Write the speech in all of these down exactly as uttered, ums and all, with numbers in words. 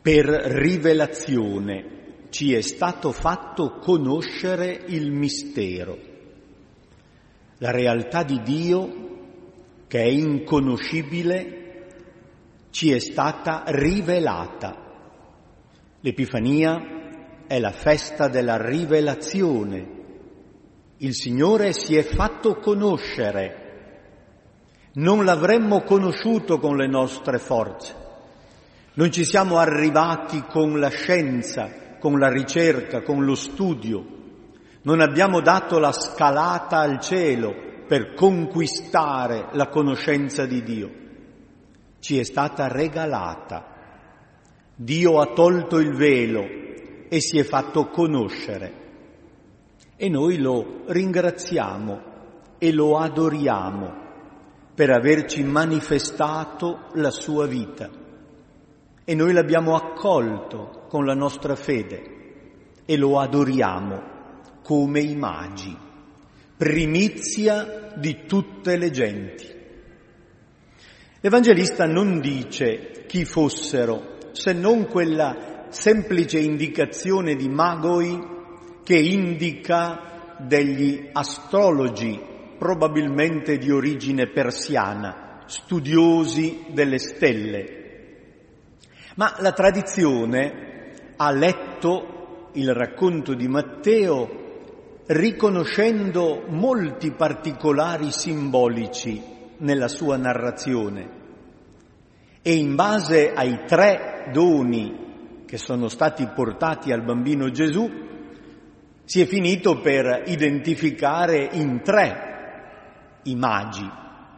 Per rivelazione ci è stato fatto conoscere il mistero, la realtà di Dio che è inconoscibile ci è stata rivelata. L'Epifania è la festa della rivelazione. Il Signore si è fatto conoscere. Non l'avremmo conosciuto con le nostre forze. Non ci siamo arrivati con la scienza, con la ricerca, con lo studio. Non abbiamo dato la scalata al cielo per conquistare la conoscenza di Dio. Ci è stata regalata. Dio ha tolto il velo e si è fatto conoscere. E noi lo ringraziamo e lo adoriamo per averci manifestato la sua vita. E noi l'abbiamo accolto con la nostra fede e lo adoriamo come i magi, primizia di tutte le genti. L'Evangelista non dice chi fossero, se non quella semplice indicazione di Magoi che indica degli astrologi, probabilmente di origine persiana, studiosi delle stelle. Ma la tradizione ha letto il racconto di Matteo riconoscendo molti particolari simbolici nella sua narrazione e in base ai tre doni che sono stati portati al bambino Gesù si è finito per identificare in tre i magi.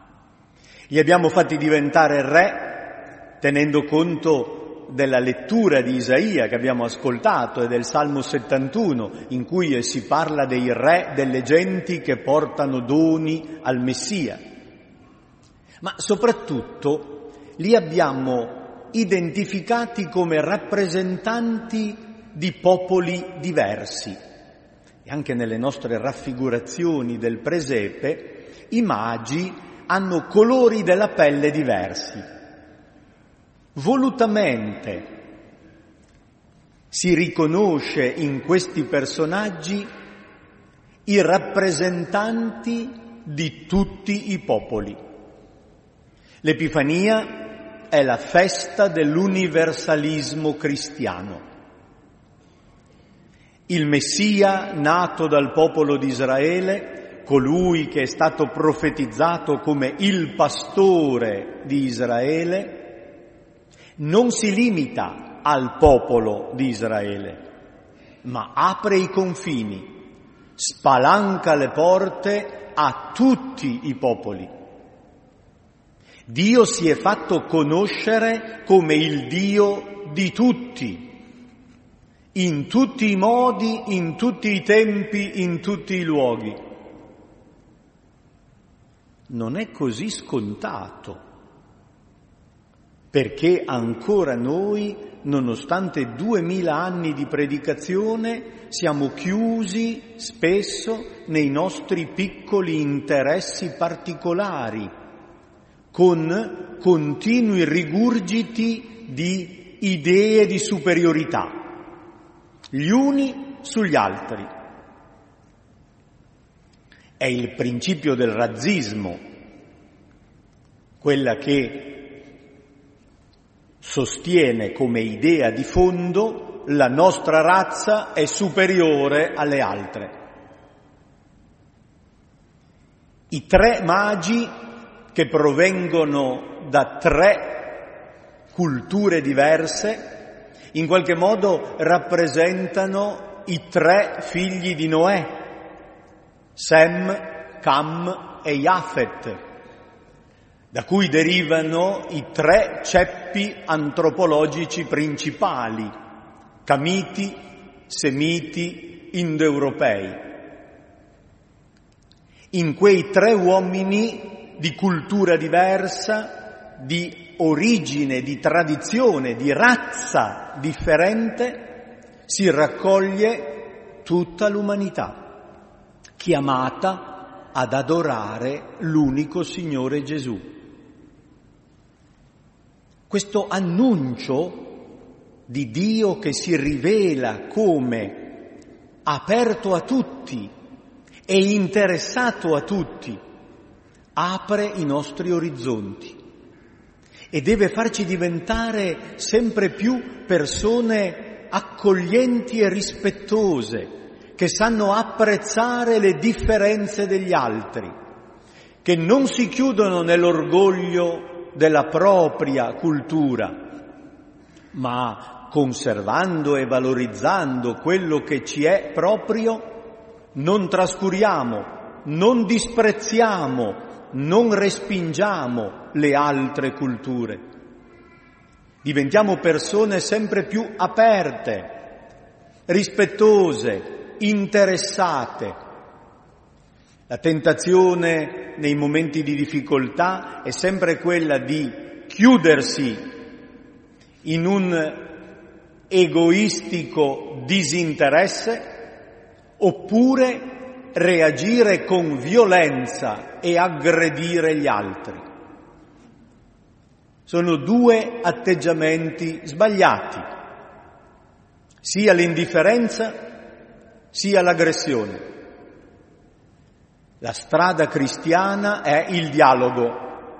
Li abbiamo fatti diventare re tenendo conto della lettura di Isaia che abbiamo ascoltato e del Salmo settantuno, in cui si parla dei re delle genti che portano doni al Messia. Ma soprattutto li abbiamo identificati come rappresentanti di popoli diversi. E anche nelle nostre raffigurazioni del presepe, i magi hanno colori della pelle diversi. Volutamente si riconosce in questi personaggi i rappresentanti di tutti i popoli. L'Epifania è la festa dell'universalismo cristiano. Il Messia nato dal popolo di Israele, colui che è stato profetizzato come il pastore di Israele, non si limita al popolo di Israele, ma apre i confini, spalanca le porte a tutti i popoli. Dio si è fatto conoscere come il Dio di tutti, in tutti i modi, in tutti i tempi, in tutti i luoghi. Non è così scontato. Perché ancora noi, nonostante duemila anni di predicazione, siamo chiusi spesso nei nostri piccoli interessi particolari, con continui rigurgiti di idee di superiorità, gli uni sugli altri. È il principio del razzismo, quella che sostiene come idea di fondo la nostra razza è superiore alle altre. I tre magi che provengono da tre culture diverse in qualche modo rappresentano i tre figli di Noè, Sem, Cam e Jafet, da cui derivano i tre ceppi antropologici principali, Camiti, Semiti, Indoeuropei. In quei tre uomini di cultura diversa, di origine, di tradizione, di razza differente, si raccoglie tutta l'umanità, chiamata ad adorare l'unico Signore Gesù. Questo annuncio di Dio che si rivela come aperto a tutti e interessato a tutti, apre i nostri orizzonti e deve farci diventare sempre più persone accoglienti e rispettose, che sanno apprezzare le differenze degli altri, che non si chiudono nell'orgoglio della propria cultura, ma conservando e valorizzando quello che ci è proprio, non trascuriamo, non disprezziamo, non respingiamo le altre culture. Diventiamo persone sempre più aperte, rispettose, interessate. La tentazione nei momenti di difficoltà è sempre quella di chiudersi in un egoistico disinteresse oppure reagire con violenza e aggredire gli altri. Sono due atteggiamenti sbagliati, sia l'indifferenza sia l'aggressione. La strada cristiana è il dialogo.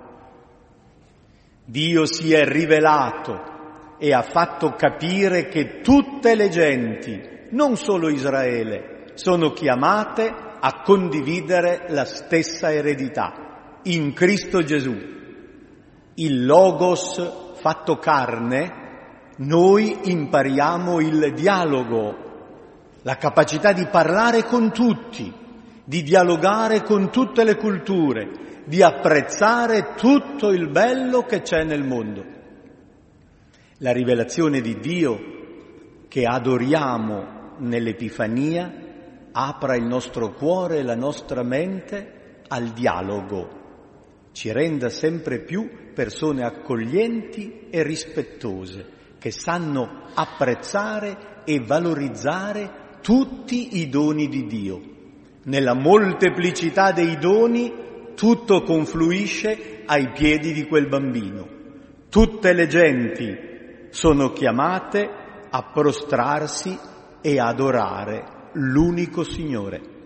Dio si è rivelato e ha fatto capire che tutte le genti, non solo Israele, sono chiamate a condividere la stessa eredità in Cristo Gesù. Il Logos fatto carne, noi impariamo il dialogo, la capacità di parlare con tutti, di dialogare con tutte le culture, di apprezzare tutto il bello che c'è nel mondo. La rivelazione di Dio che adoriamo nell'Epifania apra il nostro cuore e la nostra mente al dialogo, ci renda sempre più persone accoglienti e rispettose, che sanno apprezzare e valorizzare tutti i doni di Dio. Nella molteplicità dei doni tutto confluisce ai piedi di quel bambino. Tutte le genti sono chiamate a prostrarsi e adorare l'unico Signore.